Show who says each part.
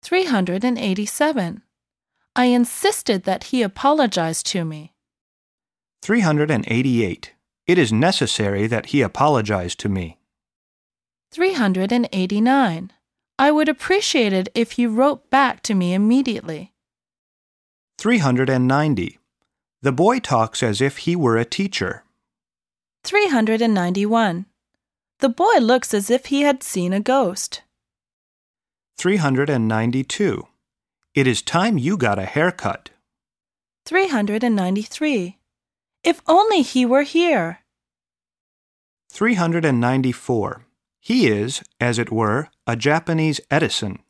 Speaker 1: 387. I insisted that he apologize to me.
Speaker 2: 388. It is necessary that he apologize to me.
Speaker 1: 389. I would appreciate it if you wrote back to me immediately.
Speaker 2: 390. The boy talks as if he were a teacher.
Speaker 1: 391. The boy looks as if he had seen a ghost.
Speaker 2: 392. It is time you got a haircut.
Speaker 1: 393. If only he were here.
Speaker 2: 394. He is, as it were, a Japanese Edison.